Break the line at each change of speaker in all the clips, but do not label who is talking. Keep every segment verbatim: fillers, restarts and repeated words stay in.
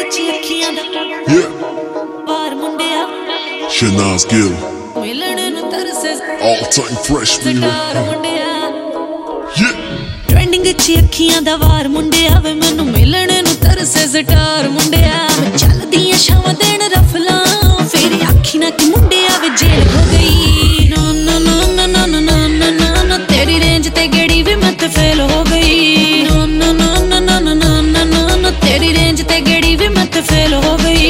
Yeah. Shanaz Gill. All time fresh fever. Yeah.
Trending अच्छी अखियां दा वार मुंडिया वे मैनू मिलने नू तरसे स्टार मुंडिया चलदियां शावां देन रफलां फेरी आखी ना कि मुंडिया वे जेल हो गई no no no no no no no no no तेरी रेंज ते गेड़ी वी मैं ते फेल हो गई no no no no no no no no no तेरी रेंज ते गेड़ी वी मैं ते फेल हो गई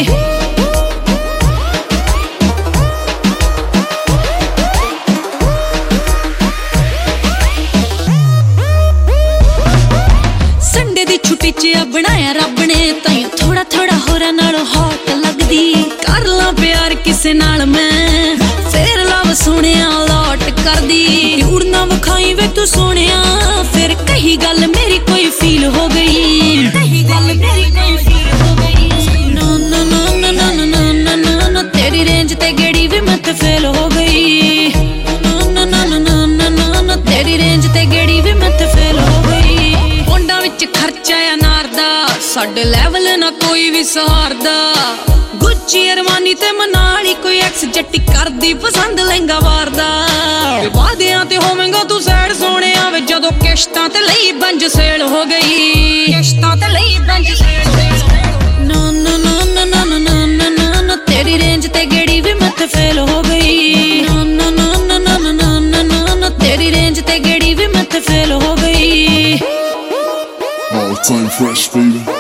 बनाया रब ने ताई थोड़ा थोड़ा होरा नालों हॉट लगदी कर ला प्यार किसे नाल मैं फिर लव सुनिया लौट कर दी उड़ना विखाई वे तू सुनिया फिर कही गल मेरी कोई फील हो गई कही गल मेरी कोई फील हो गई no no no no no no no no no तेरी रेंज ते गेड़ी भी मैं ते फेल हो गई no no no no no no no तेरी रेंज ते गेड़ी भी मैं ते फेल हो गई पोंडा विच खर्चा अनार साडे लेवल ना कोई भी सहारदा गुच्ची अरमानी ते मनाली कोई एक्स जट्टी करदी पसंद लहंगा वारदा वादियां ते होवेंगा तू सैड सोहणिया वे जदों किश्तां ते लई बंज सेल हो गई किश्तां ते लई बंज सेल no no no no no no no no no तेरी रेंज ते गेड़ी भी मैं ते फेल हो गई no no no no no no no no no तेरी रेंज ते गेड़ी भी मैं ते फेल हो गई
All time fresh fever.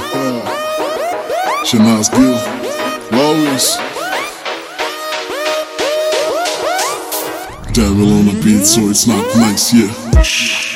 Shanaz Gill. Glorious. Devil on the beat, so it's not nice, yeah.